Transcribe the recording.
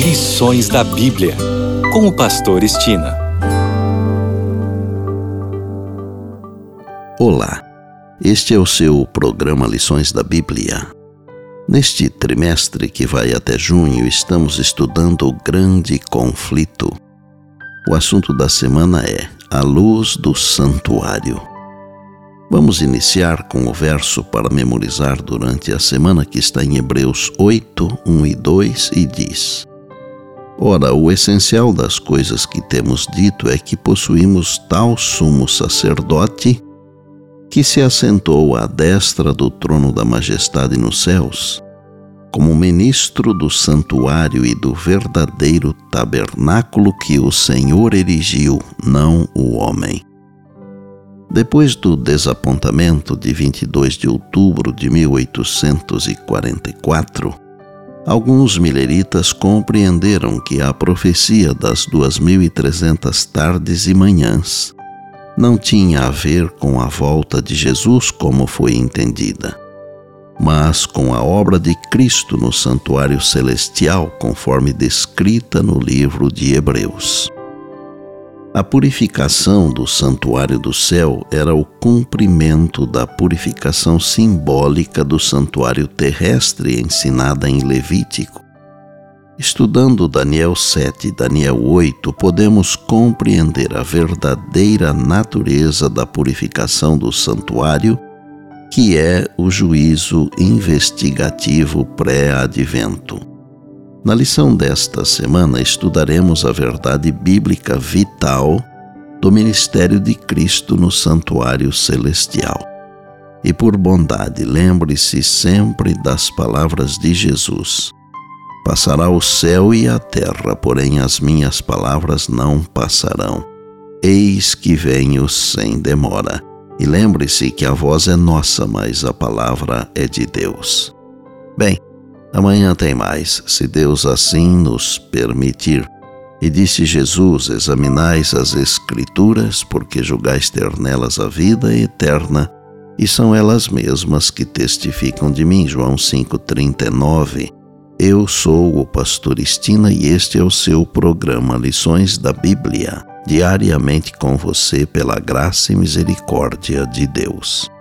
Lições da Bíblia, com o pastor Estina. Olá, este é o seu programa Lições da Bíblia. Neste trimestre que vai até junho, estamos estudando o grande conflito. O assunto da semana é a luz do santuário. Vamos iniciar com o verso para memorizar durante a semana, que está em Hebreus 8, 1 e 2, e diz: Ora, o essencial das coisas que temos dito é que possuímos tal sumo sacerdote que se assentou à destra do trono da majestade nos céus, como ministro do santuário e do verdadeiro tabernáculo que o Senhor erigiu, não o homem. Depois do desapontamento de 22 de outubro de 1844, alguns mileritas compreenderam que a profecia das 2.300 tardes e manhãs não tinha a ver com a volta de Jesus como foi entendida, mas com a obra de Cristo no santuário celestial, conforme descrita no livro de Hebreus. A purificação do santuário do céu era o cumprimento da purificação simbólica do santuário terrestre ensinada em Levítico. Estudando Daniel 7 e Daniel 8, podemos compreender a verdadeira natureza da purificação do santuário, que é o juízo investigativo pré-advento. Na lição desta semana, estudaremos a verdade bíblica vital do ministério de Cristo no santuário celestial. E por bondade, lembre-se sempre das palavras de Jesus: Passará o céu e a terra, porém as minhas palavras não passarão. Eis que venho sem demora. E lembre-se que a voz é nossa, mas a palavra é de Deus. Bem, amanhã tem mais, se Deus assim nos permitir. E disse Jesus: Examinais as Escrituras, porque julgais ter nelas a vida eterna, e são elas mesmas que testificam de mim. João 5,39. Eu sou o pastor Estina e este é o seu programa Lições da Bíblia, diariamente com você pela graça e misericórdia de Deus.